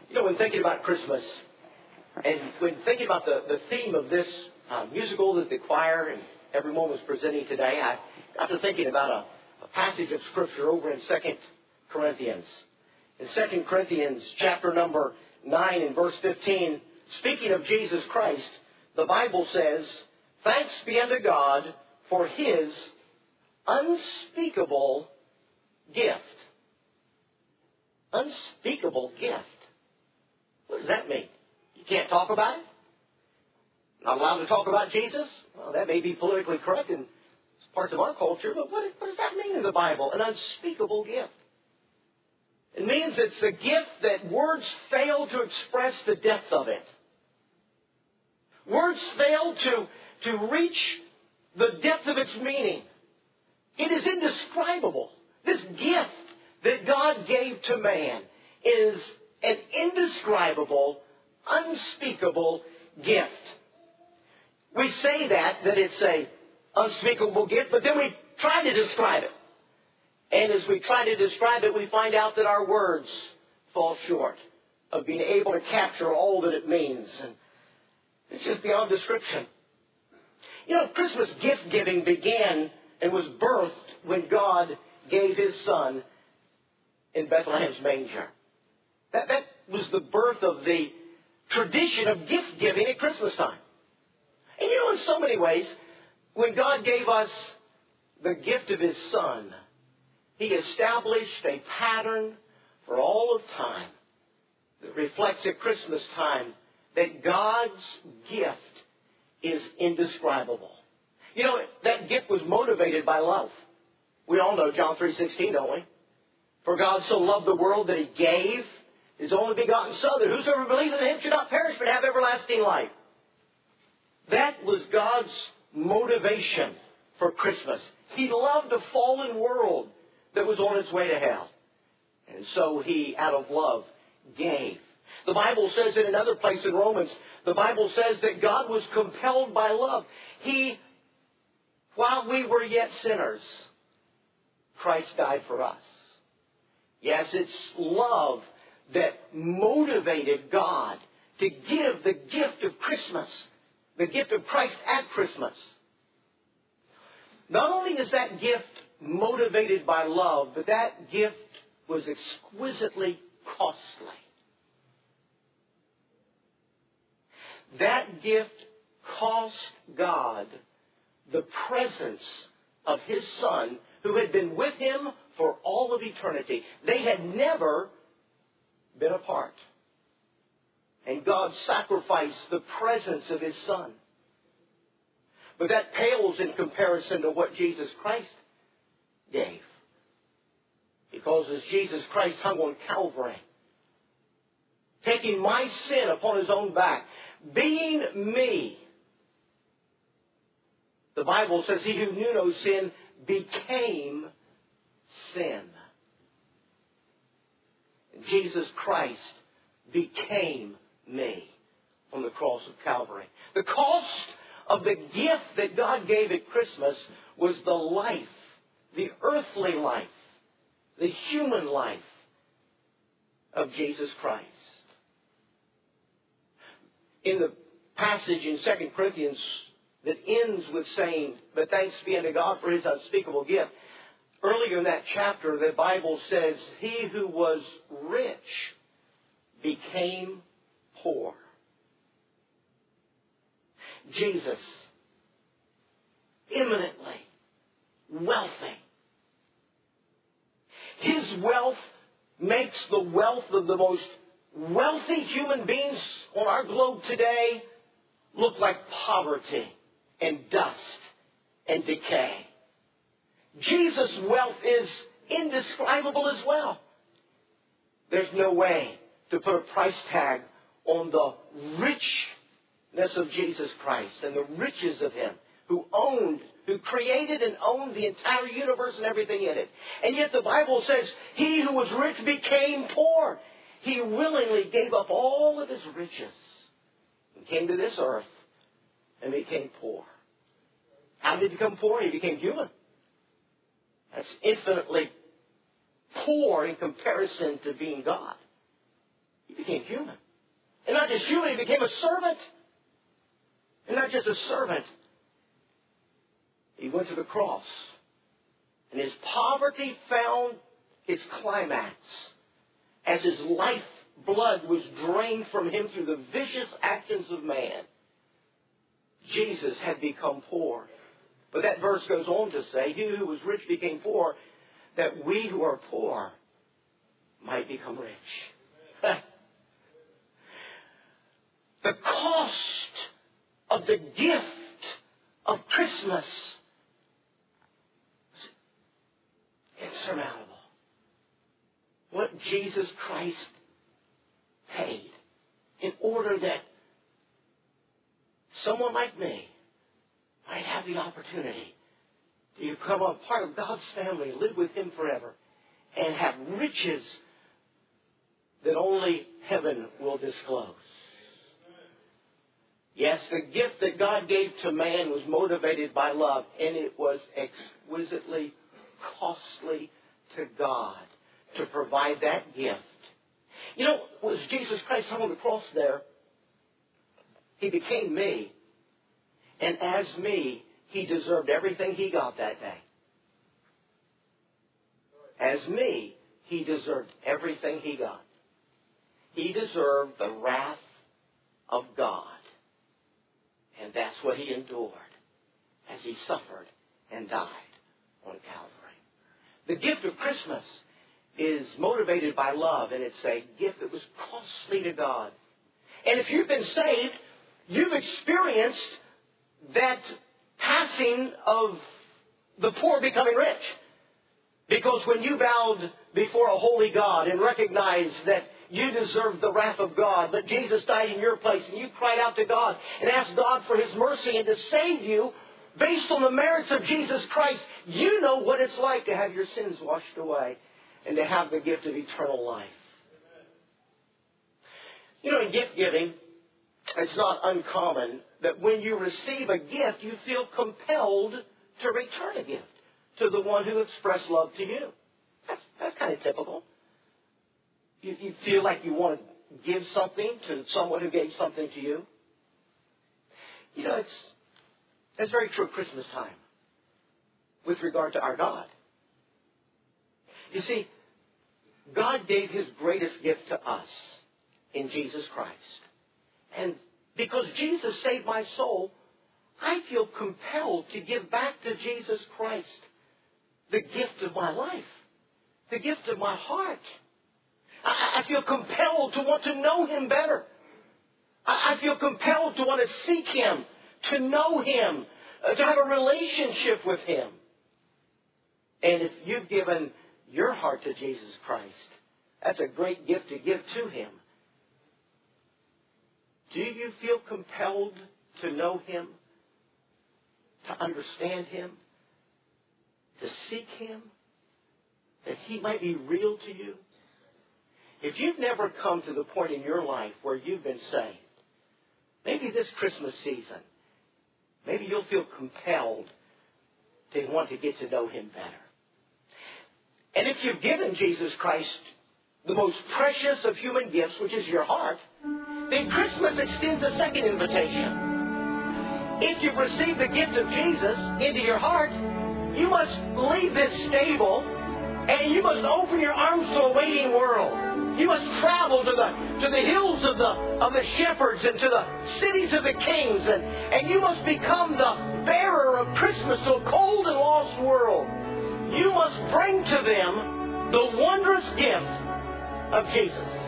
You know, when thinking about Christmas, and when thinking about the theme of this musical that the choir and everyone was presenting today, I got to thinking about a passage of Scripture over in 2 Corinthians. In 2 Corinthians chapter number 9 and verse 15, speaking of Jesus Christ, the Bible says, "Thanks be unto God for His unspeakable gift." Unspeakable gift. What does that mean? You can't talk about it? Not allowed to talk about Jesus? Well, that may be politically correct in parts of our culture, but what does that mean in the Bible? An unspeakable gift. It means it's a gift that words fail to express the depth of it. Words fail to reach the depth of its meaning. It is indescribable. This gift that God gave to man is an indescribable, unspeakable gift. We say that it's an unspeakable gift, but then we try to describe it. And as we try to describe it, we find out that our words fall short of being able to capture all that it means. And it's just beyond description. You know, Christmas gift giving began and was birthed when God gave His Son in Bethlehem's manger. That was the birth of the tradition of gift giving at Christmas time. And you know, in so many ways, when God gave us the gift of His Son, He established a pattern for all of time that reflects at Christmas time that God's gift is indescribable. You know, that gift was motivated by love. We all know John 3:16, don't we? For God so loved the world that He gave His only begotten Son, that whosoever believes in Him should not perish but have everlasting life. That was God's motivation for Christmas. He loved a fallen world that was on its way to hell. And so He, out of love, gave. The Bible says in another place in Romans, the Bible says that God was compelled by love. He, while we were yet sinners, Christ died for us. Yes, it's love that motivated God to give the gift of Christmas, the gift of Christ at Christmas. Not only is that gift motivated by love, but that gift was exquisitely costly. That gift cost God the presence of His Son, who had been with Him for all of eternity. They had never been apart. And God sacrificed the presence of His Son. But that pales in comparison to what Jesus Christ gave. Because as Jesus Christ hung on Calvary, taking my sin upon His own back, being me, the Bible says He who knew no sin became sin. And Jesus Christ became me on the cross of Calvary. The cost of the gift that God gave at Christmas was the life, the earthly life, the human life of Jesus Christ. In the passage in 2 Corinthians that ends with saying, "But thanks be unto God for His unspeakable gift," earlier in that chapter, the Bible says, "He who was rich became poor." Jesus, eminently wealthy. His wealth makes the wealth of the most wealthy human beings on our globe today look like poverty and dust and decay. Jesus' wealth is indescribable as well. There's no way to put a price tag on the richness of Jesus Christ and the riches of Him who created and owned the entire universe and everything in it. And yet the Bible says, He who was rich became poor. He willingly gave up all of His riches and came to this earth and became poor. How did He become poor? He became human. That's infinitely poor in comparison to being God. He He became human. And not just human, He became a servant. And not just a servant. He went to the cross. And His poverty found its climax as His lifeblood was drained from Him through the vicious actions of man. Jesus had become poor. But that verse goes on to say, He who was rich became poor, that we who are poor might become rich. The cost of the gift of Christmas is insurmountable. What Jesus Christ paid in order that someone like me might have the opportunity to become a part of God's family, live with Him forever, and have riches that only heaven will disclose. Yes, the gift that God gave to man was motivated by love, and it was exquisitely costly to God to provide that gift. You know, was Jesus Christ hung on the cross there? He became me. And as me, He deserved everything He got that day. As me, He deserved everything He got. He deserved the wrath of God. And that's what He endured as He suffered and died on Calvary. The gift of Christmas is motivated by love, and it's a gift that was costly to God. And if you've been saved, you've experienced that passing of the poor becoming rich. Because when you bowed before a holy God and recognized that you deserved the wrath of God, but Jesus died in your place, and you cried out to God and asked God for His mercy and to save you based on the merits of Jesus Christ, you know what it's like to have your sins washed away and to have the gift of eternal life. You know, in gift giving, it's not uncommon that when you receive a gift, you feel compelled to return a gift to the one who expressed love to you. That's kind of typical. You feel like you want to give something to someone who gave something to you. You know, that's very true at Christmas time with regard to our God. You see, God gave His greatest gift to us in Jesus Christ. And because Jesus saved my soul, I feel compelled to give back to Jesus Christ the gift of my life, the gift of my heart. I feel compelled to want to know Him better. I feel compelled to want to seek Him, to know Him, to have a relationship with Him. And if you've given your heart to Jesus Christ, that's a great gift to give to Him. Do you feel compelled to know Him, to understand Him, to seek Him, that He might be real to you? If you've never come to the point in your life where you've been saved, maybe this Christmas season, maybe you'll feel compelled to want to get to know Him better. And if you've given Jesus Christ the most precious of human gifts, which is your heart, then Christmas extends a second invitation. If you've received the gift of Jesus into your heart, you must leave this stable and you must open your arms to a waiting world. You must travel to the hills of the shepherds and to the cities of the kings, and you must become the bearer of Christmas to a cold and lost world. You must bring to them the wondrous gift of Jesus.